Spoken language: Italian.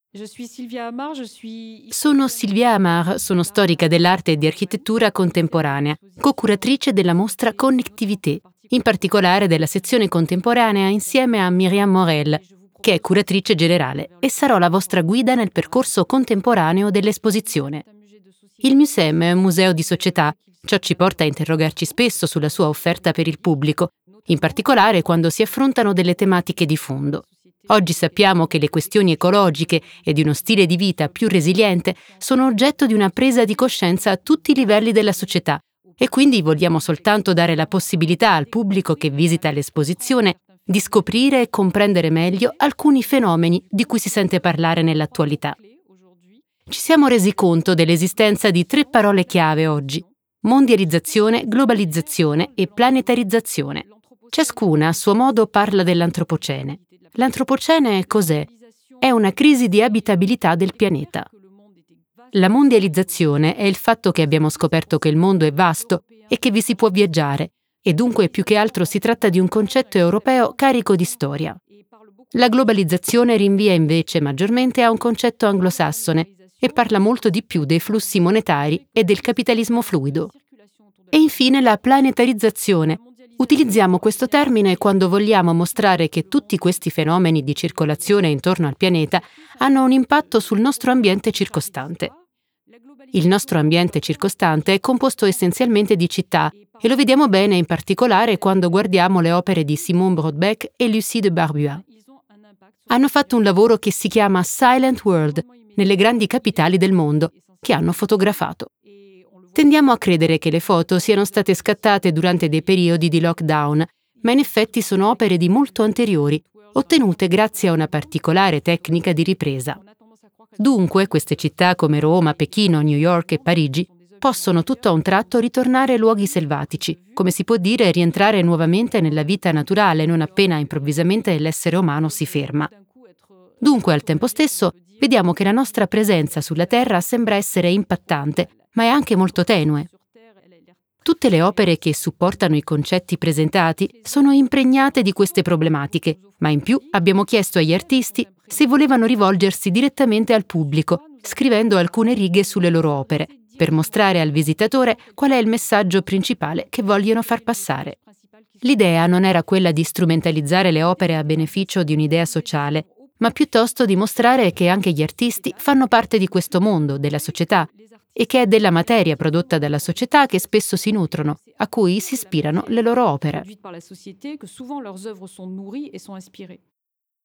Sono Silvia Amar, sono storica dell'arte e di architettura contemporanea, co-curatrice della mostra Connectivité, in particolare della sezione contemporanea insieme a Myriam Morel, che è curatrice generale, e sarò la vostra guida nel percorso contemporaneo dell'esposizione. Il Muséum è un museo di società, ciò ci porta a interrogarci spesso sulla sua offerta per il pubblico, in particolare quando si affrontano delle tematiche di fondo. Oggi sappiamo che le questioni ecologiche e di uno stile di vita più resiliente sono oggetto di una presa di coscienza a tutti i livelli della società e quindi vogliamo soltanto dare la possibilità al pubblico che visita l'esposizione di scoprire e comprendere meglio alcuni fenomeni di cui si sente parlare nell'attualità. Ci siamo resi conto dell'esistenza di 3 parole chiave oggi: mondializzazione, globalizzazione e planetarizzazione. Ciascuna a suo modo parla dell'antropocene. L'antropocene cos'è? È una crisi di abitabilità del pianeta. La mondializzazione è il fatto che abbiamo scoperto che il mondo è vasto e che vi si può viaggiare, e dunque più che altro si tratta di un concetto europeo carico di storia. La globalizzazione rinvia invece maggiormente a un concetto anglosassone e parla molto di più dei flussi monetari e del capitalismo fluido. E infine la planetarizzazione. Utilizziamo questo termine quando vogliamo mostrare che tutti questi fenomeni di circolazione intorno al pianeta hanno un impatto sul nostro ambiente circostante. Il nostro ambiente circostante è composto essenzialmente di città e lo vediamo bene in particolare quando guardiamo le opere di Simone Brodbeck e Lucie de Barbuat. Hanno fatto un lavoro che si chiama Silent World nelle grandi capitali del mondo, che hanno fotografato. Tendiamo a credere che le foto siano state scattate durante dei periodi di lockdown, ma in effetti sono opere di molto anteriori, ottenute grazie a una particolare tecnica di ripresa. Dunque, queste città come Roma, Pechino, New York e Parigi possono tutto a un tratto ritornare luoghi selvatici, come si può dire rientrare nuovamente nella vita naturale non appena improvvisamente l'essere umano si ferma. Dunque, al tempo stesso, vediamo che la nostra presenza sulla Terra sembra essere impattante, ma è anche molto tenue. Tutte le opere che supportano i concetti presentati sono impregnate di queste problematiche, ma in più abbiamo chiesto agli artisti se volevano rivolgersi direttamente al pubblico, scrivendo alcune righe sulle loro opere, per mostrare al visitatore qual è il messaggio principale che vogliono far passare. L'idea non era quella di strumentalizzare le opere a beneficio di un'idea sociale, ma piuttosto di mostrare che anche gli artisti fanno parte di questo mondo, della società, e che è della materia prodotta dalla società che spesso si nutrono, a cui si ispirano le loro opere.